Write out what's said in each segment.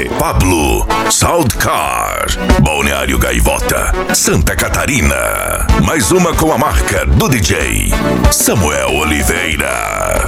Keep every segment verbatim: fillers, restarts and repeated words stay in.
T Pablo Soundcar, Balneário Gaivota, Santa Catarina. Mais uma com a marca do D J Samuel Oliveira.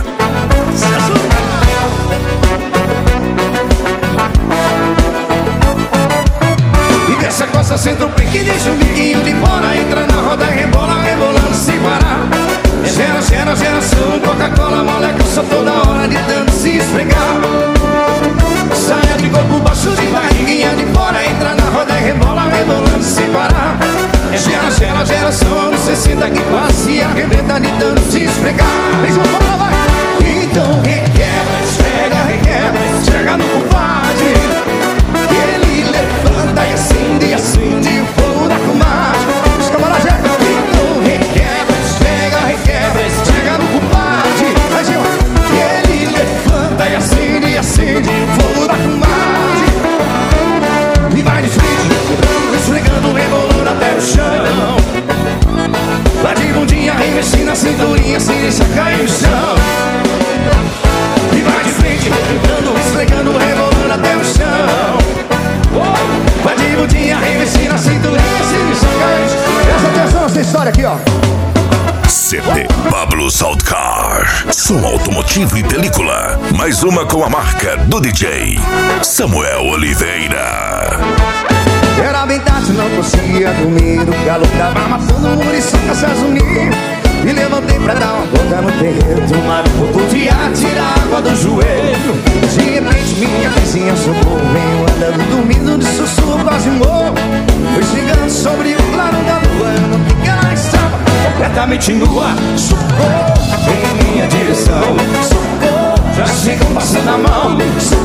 E dessa costa senta o pique, deixa o biquinho de fora, entra na roda, rebola, rebolando sem parar. Gera, gera, geração, Coca-Cola, moleque, só toda hora de tanto se esfregar. Saia de corpo baixo, de barriguinha de fora, entra na roda, rebola, rebolando sem parar. Gera, gera, geração, não se senta que quase arrebenta de tanto se esfregar. Então requebra, esfrega, requebra, esfrega no compadre. Ele levanta e acende, acende o fogo da comadre. Os camaradas, então requebra, esfrega, requebra, esfrega no compadre. Ele levanta e acende, e acende o fogo da comadre. E vai de frente, quebrando, esfregando, rebolando até o chão. Lá de bundinha, revestindo a cinturinha, sem deixar cair no chão. E vai de frente, quebrando, esfregando, rebolando até o chão. Vai de bundinha, revestindo a cinturinha, sem deixar cair no chão. Presta atenção nessa história aqui, ó. C T Pablo Soundcar, som automotivo e película. Mais uma com a marca do D J Samuel Oliveira. Era bem tarde, não conseguia dormir. O calor tava matando o muriço pra se assumir. Me levantei pra dar uma volta no terreiro, tomar um pouco de ar, tirar água do joelho. De repente minha vizinha socorro, veio andando, dormindo de sussurro, quase morro. Foi chegando sobre o claro da lua, eu não vi que ela estava completamente nua. Socorro, vem em minha direção. Socorro, já chegam passando a mão. Socorro,